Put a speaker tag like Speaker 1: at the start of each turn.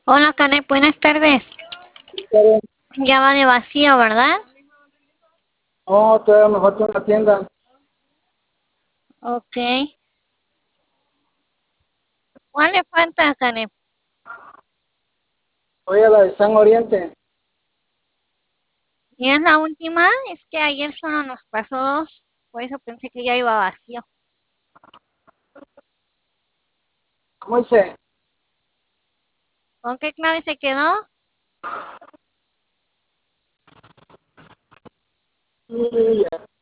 Speaker 1: Hola, Canet, buenas tardes.
Speaker 2: Pero
Speaker 1: Ya va de vacío, ¿verdad?
Speaker 2: no, todavía me falta una tienda.
Speaker 1: Ok. ¿Cuál le falta, Canet?
Speaker 2: Voy a la de San Oriente.
Speaker 1: ¿Y es la última? Es que ayer solo nos pasó dos. Por eso pensé que ya iba vacío.
Speaker 2: ¿Cómo dice?
Speaker 1: ¿Con qué clave se quedó?
Speaker 2: Sí,